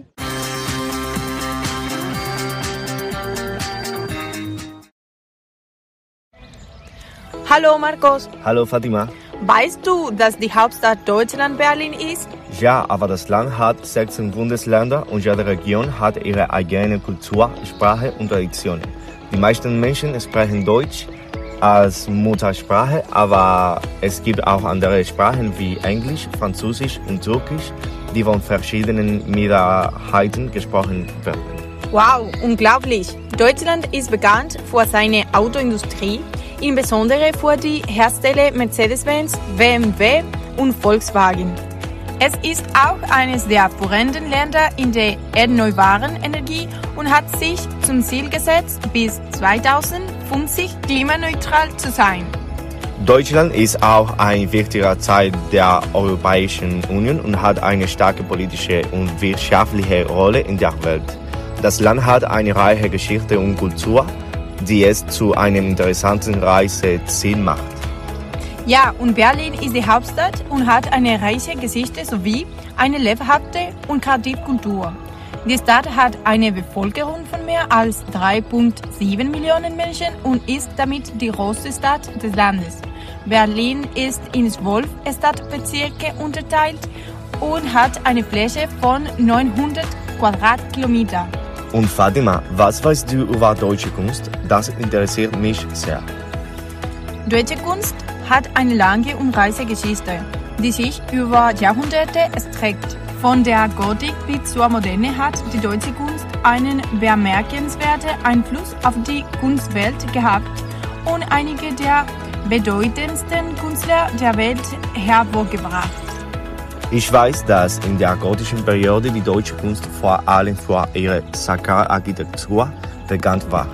S22: Hallo Marcos.
S23: Hallo Fatima.
S22: Weißt du, dass die Hauptstadt Deutschland Berlin ist?
S23: Ja, aber das Land hat sechzehn Bundesländer und jede Region hat ihre eigene Kultur, Sprache und Traditionen. Die meisten Menschen sprechen Deutsch als Muttersprache, aber es gibt auch andere Sprachen wie Englisch, Französisch und Türkisch, die von verschiedenen Minderheiten gesprochen werden.
S22: Wow, unglaublich! Deutschland ist bekannt für seine Autoindustrie, insbesondere für die Hersteller Mercedes-Benz, B M W und Volkswagen. Es ist auch eines der führenden Länder in der erneuerbaren Energie und hat sich zum Ziel gesetzt, bis zweitausendfünfzig klimaneutral zu sein.
S23: Deutschland ist auch ein wichtiger Teil der Europäischen Union und hat eine starke politische und wirtschaftliche Rolle in der Welt. Das Land hat eine reiche Geschichte und Kultur, die es zu einem interessanten Reiseziel macht.
S22: Ja, und Berlin ist die Hauptstadt und hat eine reiche Geschichte sowie eine lebhafte und kreative Kultur. Die Stadt hat eine Bevölkerung von mehr als drei Komma sieben Millionen Menschen und ist damit die größte Stadt des Landes. Berlin ist in zwölf Stadtbezirke unterteilt und hat eine Fläche von neunhundert Quadratkilometern.
S23: Und Fatima, was weißt du über deutsche Kunst? Das interessiert mich sehr.
S22: Deutsche Kunst hat eine lange und reiche Geschichte, die sich über Jahrhunderte erstreckt. Von der Gotik bis zur Moderne hat die deutsche Kunst einen bemerkenswerten Einfluss auf die Kunstwelt gehabt und einige der bedeutendsten Künstler der Welt hervorgebracht.
S23: Ich weiß, dass in der gotischen Periode die deutsche Kunst vor allem für ihre Sakralarchitektur bekannt war.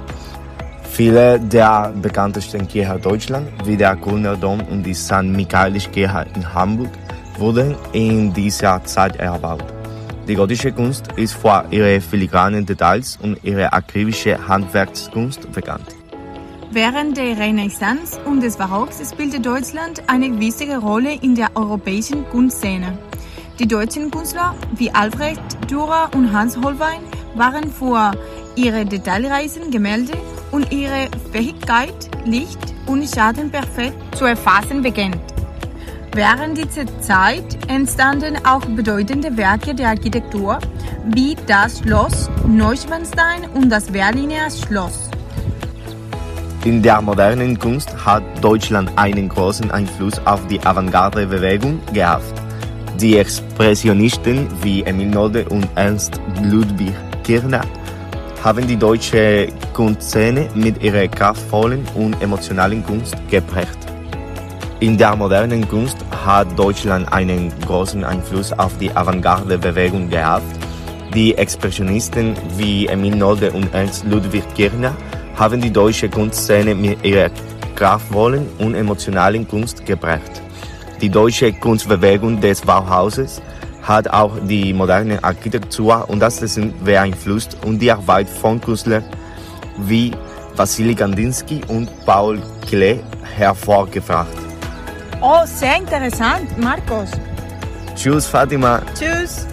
S23: Viele der bekanntesten Kirchen Deutschlands, wie der Kölner Dom und die Sankt Michaelis-Kirche in Hamburg, wurden in dieser Zeit erbaut. Die gotische Kunst ist für ihre filigranen Details und ihre akribische Handwerkskunst bekannt.
S22: Während der Renaissance und des Barocks spielte Deutschland eine wichtige Rolle in der europäischen Kunstszene. Die deutschen Künstler wie Albrecht Dürer und Hans Holbein waren für ihre detailreichen Gemälde und ihre Fähigkeit, Licht und Schatten perfekt zu erfassen bekannt. Während dieser Zeit entstanden auch bedeutende Werke der Architektur, wie das Schloss Neuschwanstein und das Berliner Schloss.
S23: In der modernen Kunst hat Deutschland einen großen Einfluss auf die Avantgarde-Bewegung gehabt. Die Expressionisten wie Emil Nolde und Ernst Ludwig Kirchner haben die deutsche Kunstszene mit ihrer kraftvollen und emotionalen Kunst geprägt. In der modernen Kunst hat Deutschland einen großen Einfluss auf die Avantgarde-Bewegung gehabt. Die Expressionisten wie Emil Nolde und Ernst Ludwig Kirchner haben die deutsche Kunstszene mit ihrer kraftvollen und emotionalen Kunst geprägt. Die deutsche Kunstbewegung des Bauhauses hat auch die moderne Architektur und das Design beeinflusst und die Arbeit von Künstlern wie Wassily Kandinsky und Paul Klee hervorgebracht.
S22: Oh, sehr interessant, Marcos.
S23: Tschüss, Fatima.
S22: Tschüss.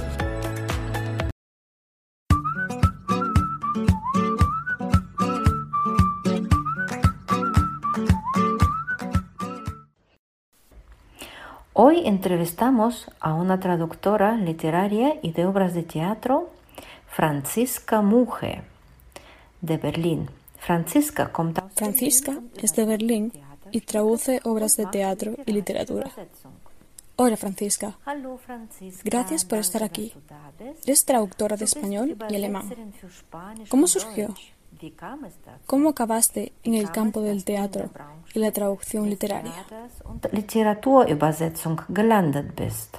S5: Hoy entrevistamos a una traductora literaria y de obras de teatro, Franziska Muche, de Berlín. Franziska kommt aus
S1: Franziska es de Berlín y traduce obras de teatro y literatura. Hola, Franziska. Gracias por estar aquí. Eres traductora de español y alemán. ¿Cómo surgió? ¿Cómo acabaste en el campo del teatro y la traducción literaria?
S5: Literaturübersetzung gelandet bist.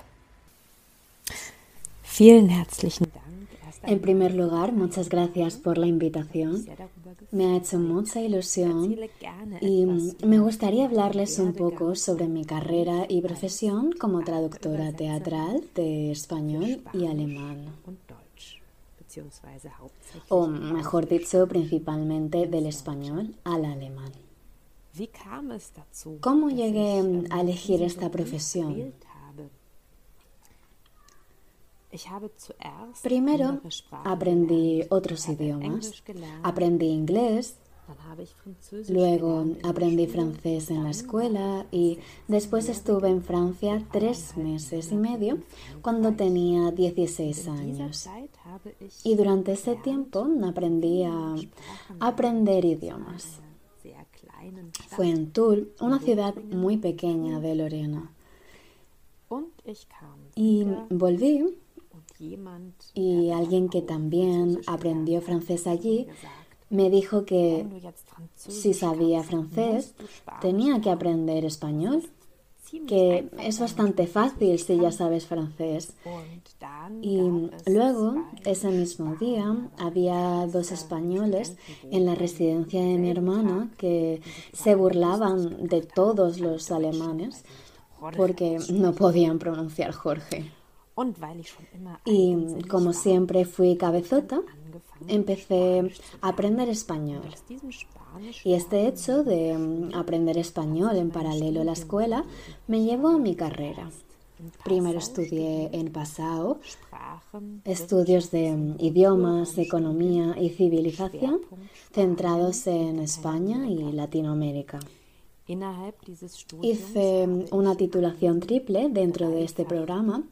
S3: Vielen herzlichen Dank.
S4: En primer lugar, muchas gracias por la invitación. Me ha hecho mucha ilusión y me gustaría hablarles un poco sobre mi carrera y profesión como traductora teatral de español y alemán. O mejor dicho, principalmente del español al alemán. ¿Cómo llegué a elegir esta profesión? Primero aprendí otros idiomas. Aprendí inglés, luego aprendí francés en la escuela y después estuve en Francia tres meses y medio cuando tenía dieciséis años. Y durante ese tiempo aprendí a aprender idiomas. Fue en Toul, una ciudad muy pequeña de Lorena. Y volví y alguien que también aprendió francés allí me dijo que si sabía francés tenía que aprender español, que es bastante fácil si ya sabes francés. Y luego, ese mismo día, había dos españoles en la residencia de mi hermana que se burlaban de todos los alemanes porque no podían pronunciar Jorge. Y como siempre fui cabezota, empecé a aprender español. Y este hecho de aprender español en paralelo a la escuela me llevó a mi carrera. Primero estudié en Passau, estudios de idiomas, economía y civilización, centrados en España y Latinoamérica. Hice una titulación triple dentro de este programa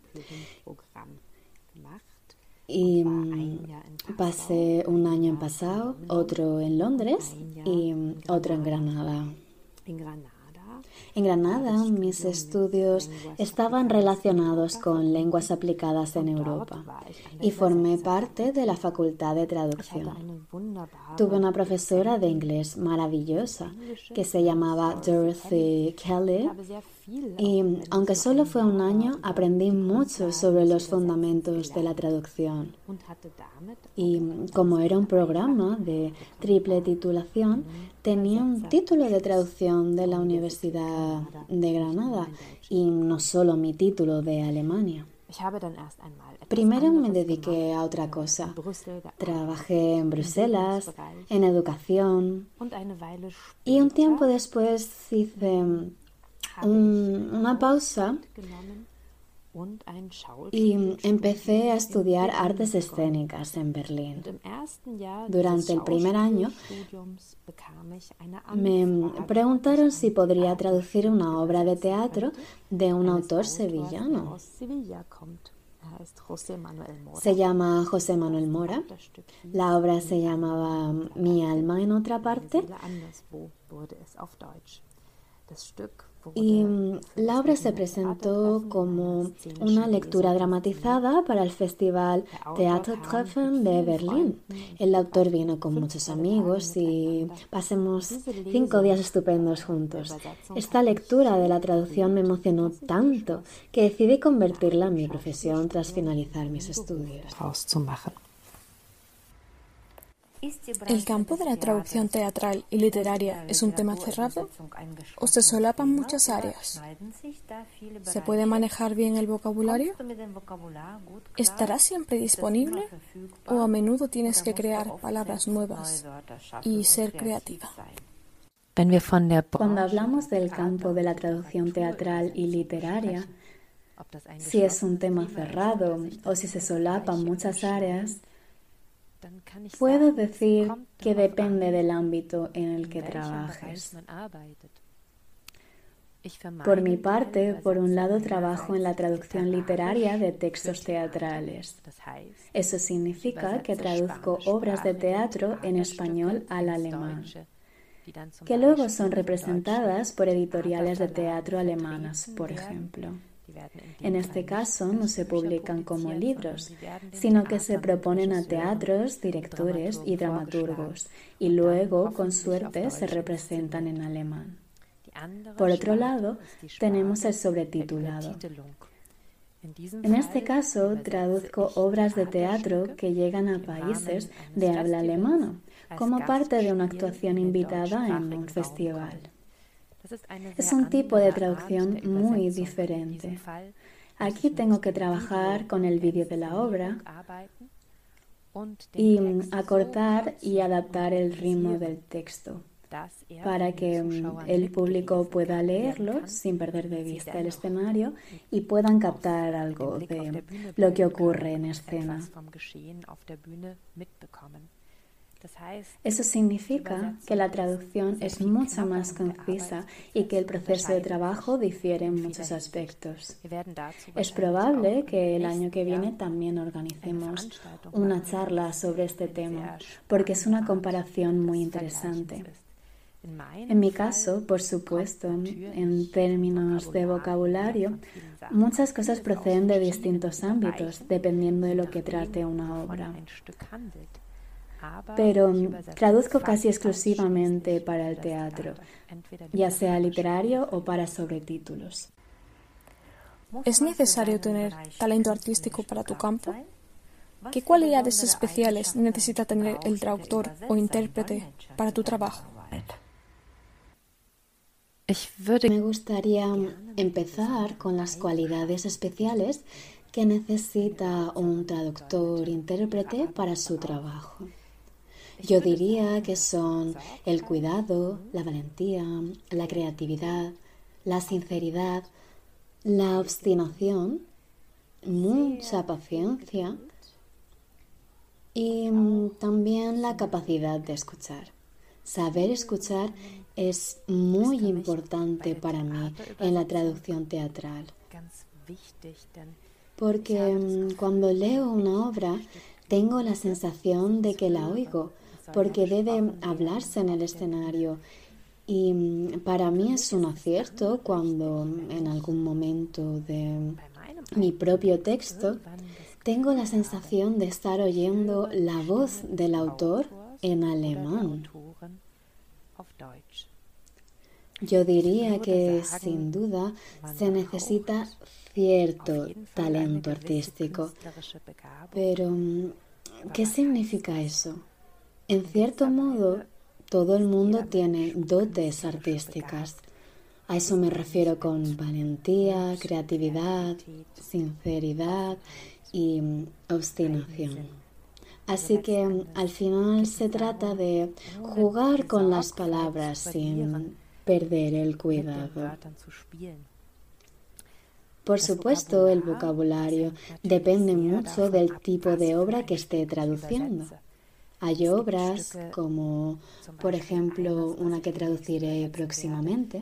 S4: y pasé un año en Passau, otro en Londres y otro en Granada. En Granada, mis estudios estaban relacionados con lenguas aplicadas en Europa y formé parte de la Facultad de Traducción. Tuve una profesora de inglés maravillosa que se llamaba Dorothy Kelly y, aunque solo fue un año, aprendí mucho sobre los fundamentos de la traducción. Y como era un programa de triple titulación, tenía un título de traducción de la Universidad de Granada y no solo mi título de Alemania. Primero me dediqué a otra cosa. Trabajé en Bruselas, en educación, y un tiempo después hice un, una pausa y empecé a estudiar artes escénicas en Berlín. Durante el primer año me preguntaron si podría traducir una obra de teatro de un autor sevillano. Se llama José Manuel Mora. La obra se llamaba Mi alma en otra parte. Y la obra se presentó como una lectura dramatizada para el Festival Theatertreffen de Berlín. El autor vino con muchos amigos y pasamos cinco días estupendos juntos. Esta lectura de la traducción me emocionó tanto que decidí convertirla en mi profesión tras finalizar mis estudios.
S1: ¿El campo de la traducción teatral y literaria es un tema cerrado o se solapan muchas áreas? ¿Se puede manejar bien el vocabulario? ¿Estará siempre disponible o a menudo tienes que crear palabras nuevas y ser creativa?
S4: Cuando hablamos del campo de la traducción teatral y literaria, si es un tema cerrado o si se solapan muchas áreas, puedo decir que depende del ámbito en el que trabajes. Por mi parte, por un lado, trabajo en la traducción literaria de textos teatrales. Eso significa que traduzco obras de teatro en español al alemán, que luego son representadas por editoriales de teatro alemanas, por ejemplo. En este caso no se publican como libros, sino que se proponen a teatros, directores y dramaturgos, y luego, con suerte, se representan en alemán. Por otro lado, tenemos el sobretitulado. En este caso, traduzco obras de teatro que llegan a países de habla alemana, como parte de una actuación invitada en un festival. Es un tipo de traducción muy diferente. Aquí tengo que trabajar con el vídeo de la obra y acortar y adaptar el ritmo del texto para que el público pueda leerlo sin perder de vista el escenario y puedan captar algo de lo que ocurre en escena. Eso significa que la traducción es mucho más concisa y que el proceso de trabajo difiere en muchos aspectos. Es probable que el año que viene también organicemos una charla sobre este tema, porque es una comparación muy interesante. En mi caso, por supuesto, en términos de vocabulario, muchas cosas proceden de distintos ámbitos, dependiendo de lo que trate una obra. Pero traduzco casi exclusivamente para el teatro, ya sea literario o para sobretítulos.
S1: ¿Es necesario tener talento artístico para tu campo? ¿Qué cualidades especiales necesita tener el traductor o intérprete para tu trabajo?
S4: Me gustaría empezar con las cualidades especiales que necesita un traductor-intérprete para su trabajo. Yo diría que son el cuidado, la valentía, la creatividad, la sinceridad, la obstinación, mucha paciencia y también la capacidad de escuchar. Saber escuchar es muy importante para mí en la traducción teatral, porque cuando leo una obra tengo la sensación de que la oigo, porque debe hablarse en el escenario. Y para mí es un acierto cuando en algún momento de mi propio texto tengo la sensación de estar oyendo la voz del autor en alemán. Yo diría que sin duda se necesita cierto talento artístico. Pero, ¿qué significa eso? En cierto modo, todo el mundo tiene dotes artísticas. A eso me refiero con valentía, creatividad, sinceridad y obstinación. Así que al final se trata de jugar con las palabras sin perder el cuidado. Por supuesto, el vocabulario depende mucho del tipo de obra que esté traduciendo. Hay obras como, por ejemplo, una que traduciré próximamente,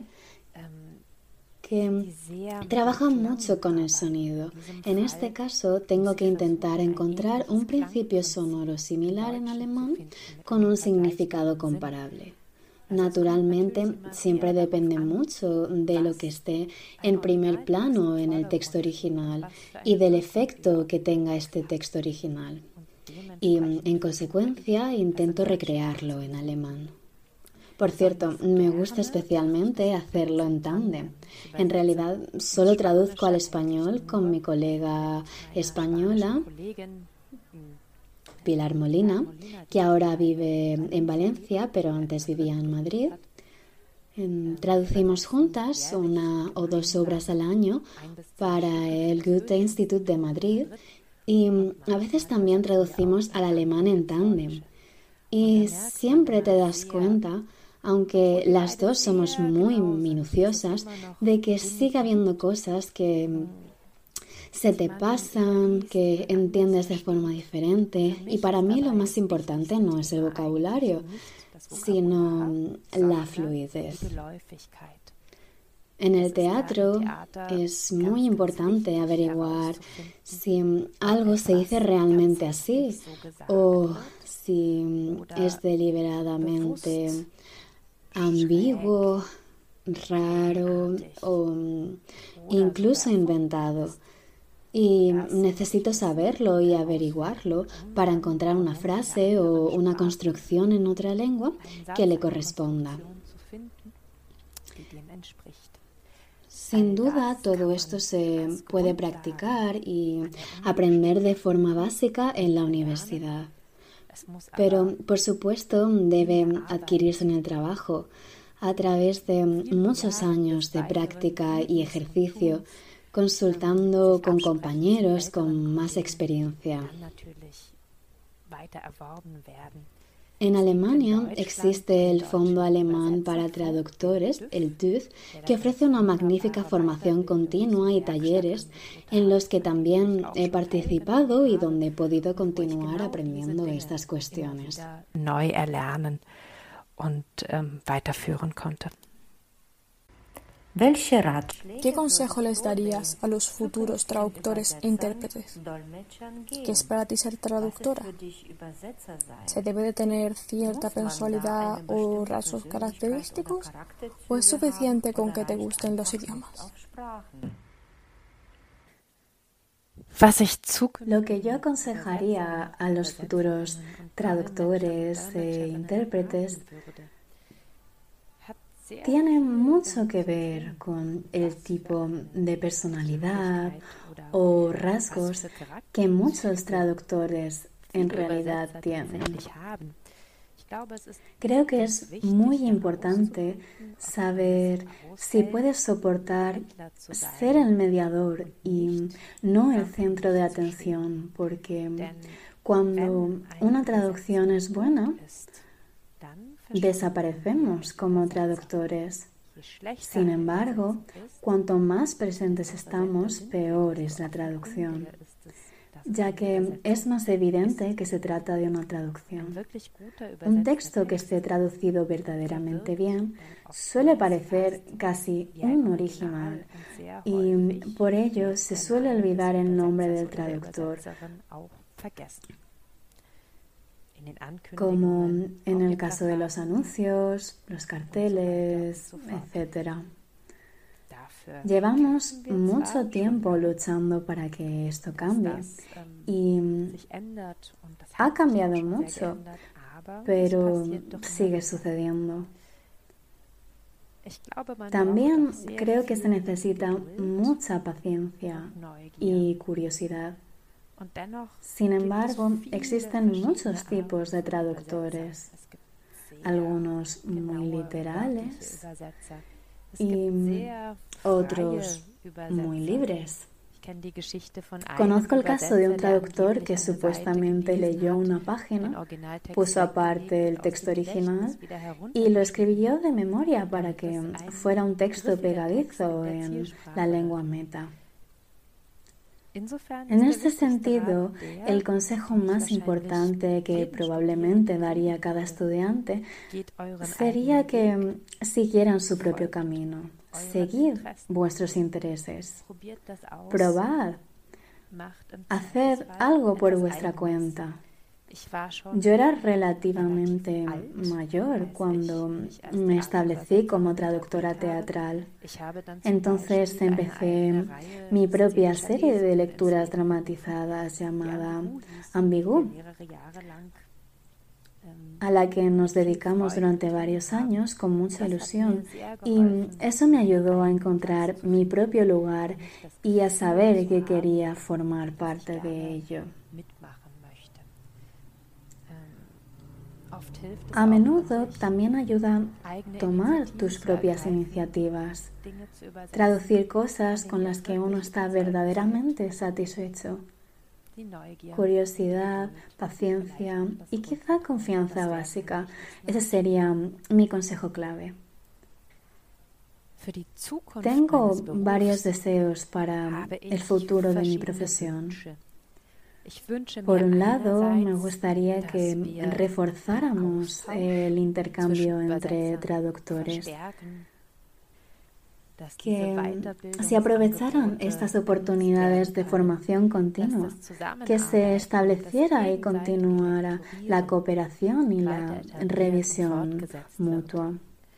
S4: que trabajan mucho con el sonido. En este caso, tengo que intentar encontrar un principio sonoro similar en alemán con un significado comparable. Naturalmente, siempre depende mucho de lo que esté en primer plano en el texto original y del efecto que tenga este texto original. Y, en consecuencia, intento recrearlo en alemán. Por cierto, me gusta especialmente hacerlo en tándem. En realidad, solo traduzco al español con mi colega española, Pilar Molina, que ahora vive en Valencia, pero antes vivía en Madrid. Traducimos juntas una o dos obras al año para el Goethe-Institut de Madrid y a veces también traducimos al alemán en tándem. Y siempre te das cuenta, aunque las dos somos muy minuciosas, de que sigue habiendo cosas que se te pasan, que entiendes de forma diferente. Y para mí lo más importante no es el vocabulario, sino la fluidez. En el teatro es muy importante averiguar si algo se dice realmente así o si es deliberadamente ambiguo, raro o incluso inventado. Y necesito saberlo y averiguarlo para encontrar una frase o una construcción en otra lengua que le corresponda. Sin duda, todo esto se puede practicar y aprender de forma básica en la universidad. Pero, por supuesto, debe adquirirse en el trabajo a través de muchos años de práctica y ejercicio, consultando con compañeros con más experiencia. En Alemania existe el Fondo Alemán para Traductores, el T U F, que ofrece una magnífica formación continua y talleres en los que también he participado y donde he podido continuar aprendiendo estas cuestiones.
S3: Neu erlernen und ähm, weiterführen konnte.
S1: ¿Qué consejo les darías a los futuros traductores e intérpretes? ¿Qué es para ti ser traductora? ¿Se debe de tener cierta personalidad o rasgos característicos? ¿O es suficiente con que te gusten los idiomas?
S4: Lo que yo aconsejaría a los futuros traductores e intérpretes tiene mucho que ver con el tipo de personalidad o rasgos que muchos traductores en realidad tienen. Creo que es muy importante saber si puedes soportar ser el mediador y no el centro de atención, porque cuando una traducción es buena, desaparecemos como traductores. Sin embargo, cuanto más presentes estamos, peor es la traducción, ya que es más evidente que se trata de una traducción. Un texto que esté traducido verdaderamente bien suele parecer casi un original y por ello se suele olvidar el nombre del traductor, como en el caso de los anuncios, los carteles, etcétera. Llevamos mucho tiempo luchando para que esto cambie y ha cambiado mucho, pero sigue sucediendo. También creo que se necesita mucha paciencia y curiosidad. Sin embargo, existen muchos tipos de traductores, algunos muy literales
S2: y otros muy libres. Conozco el caso de un traductor que supuestamente leyó una página, puso aparte el texto original y lo escribió de memoria para que fuera un texto pegadizo en la lengua meta. En este sentido, el consejo más importante que probablemente daría a cada estudiante sería que siguieran su propio camino. Seguid vuestros intereses. Probad. Haced algo por vuestra cuenta. Yo era relativamente mayor cuando me establecí como traductora teatral. Entonces empecé mi propia serie de lecturas dramatizadas llamada Ambigu, a la que nos dedicamos durante varios años con mucha ilusión, y eso me ayudó a encontrar mi propio lugar y a saber que quería formar parte de ello. A menudo también ayuda a tomar tus propias iniciativas, traducir cosas con las que uno está verdaderamente satisfecho. Curiosidad, paciencia y quizá confianza básica. Ese sería mi consejo clave. Tengo varios deseos para el futuro de mi profesión. Por un lado, me gustaría que reforzáramos el intercambio entre traductores, que se aprovecharan estas oportunidades de formación continua, que se estableciera y continuara la cooperación y la revisión mutua.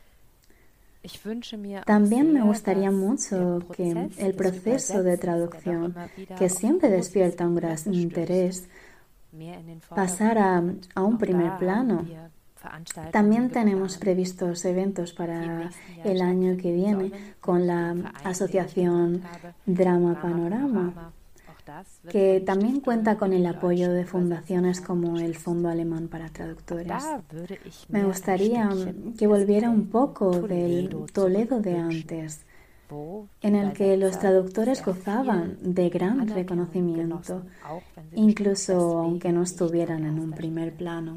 S2: También me gustaría mucho que el proceso de traducción, que siempre despierta un gran interés, pasara a un primer plano. También tenemos previstos eventos para el año que viene con la Asociación Drama Panorama, que también cuenta con el apoyo de fundaciones como el Fondo Alemán para Traductores. Me gustaría que volviera un poco del Toledo de antes, en el que los traductores gozaban de gran reconocimiento, incluso aunque no estuvieran en un primer plano.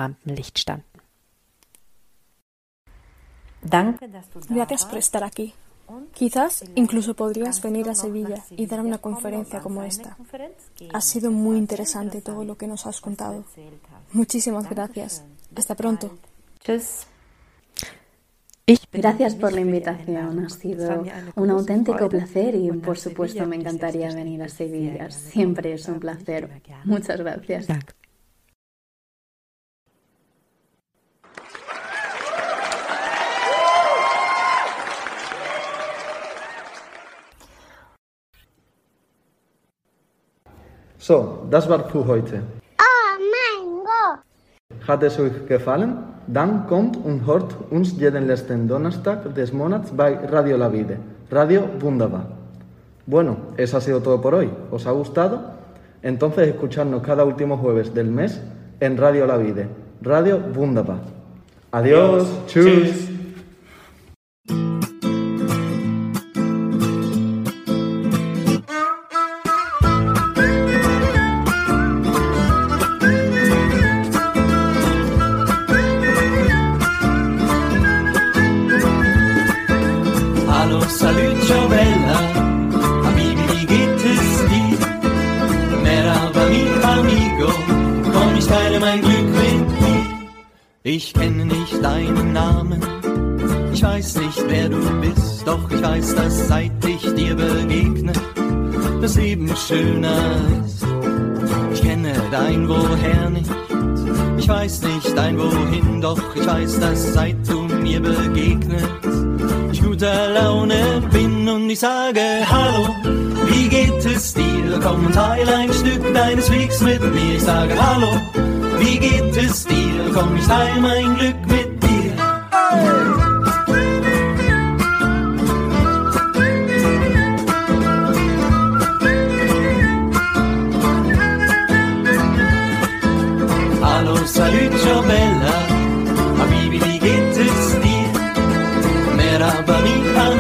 S1: Gracias por estar aquí. Quizás incluso podrías venir a Sevilla y dar una conferencia como esta. Ha sido muy interesante todo lo que nos has contado. Muchísimas gracias. Hasta pronto.
S2: Gracias por la invitación. Ha sido un auténtico placer y, por supuesto, me encantaría venir a Sevilla. Siempre es un placer. Muchas gracias.
S7: So, das war für heute.
S8: Oh mein Gott!
S7: Hat es euch gefallen? Dann kommt und hört uns jeden letzten Donnerstag des Monats bei Radio La Vida. Radio Wunderbar. Bueno, eso ha sido todo por hoy. ¿Os ha gustado? Entonces escuchadnos cada último jueves del mes en Radio La Vida. Radio Wunderbar. Adiós. Adiós. Tschüss.
S9: Ich kenne nicht deinen Namen, ich weiß nicht, wer du bist, doch ich weiß, dass seit ich dir begegne, das Leben schöner ist. Ich kenne dein Woher nicht, ich weiß nicht dein Wohin, doch ich weiß, dass seit du mir begegnest, ich guter Laune bin und ich sage Hallo, wie geht es dir? Komm und teile ein Stück deines Wegs mit mir. Ich sage Hallo, wie geht es dir? Komm, ich teile mein Glück mit dir. Hey! Hallo, salut, ciao bella, Habibi, wie geht es dir? Merhaba, mi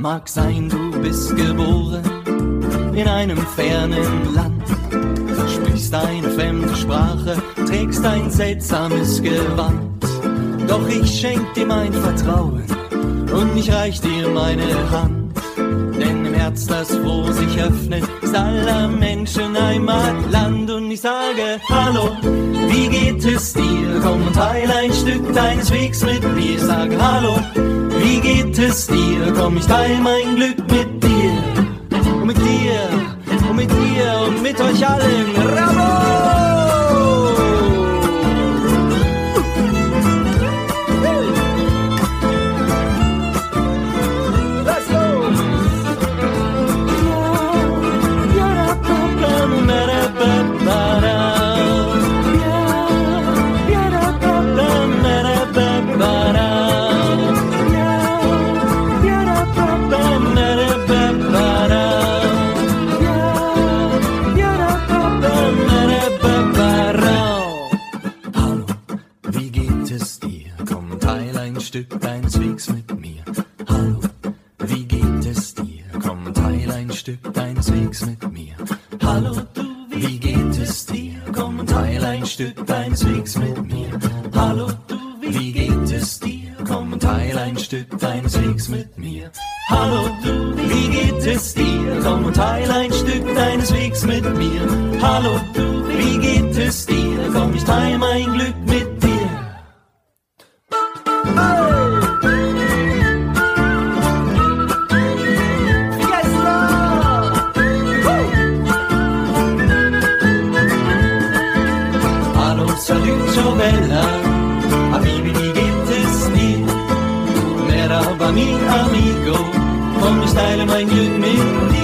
S9: Mag sein, du bist geboren in einem fernen Land, sprichst eine fremde Sprache, trägst ein seltsames Gewand. Doch ich schenk dir mein Vertrauen und ich reich dir meine Hand. Denn im Herz, das froh sich öffnet, ist aller Menschen Heimatland. Und ich sage, hallo, wie geht es dir? Komm und teile ein Stück deines Wegs mit mir. Ich sage, hallo, wie geht es dir? Komm, ich teile mein Glück mit dir. Und mit dir, und mit dir und mit euch allen. Bravo! Stück deines Wegs mit mir. Hallo, wie geht es dir? Komm, teile ein Stück deines Wegs mit mir. Hallo, du, wie geht es dir? Komm, teile ein Stück deines Wegs mit mir. Hallo, du, wie geht es dir? Komm, teile ein Stück deines Wegs mit mir. Hallo, du, wie geht es dir? Komm, teile ein Stück deines Wegs mit mir. Hallo, du, wie geht es dir? Komm, ich teile mein Glück mit dir. Salut, ciao bella, Habibi, wie geht es dir? Merhaba, mi amigo, komm, ich teile mein Glück mit dir.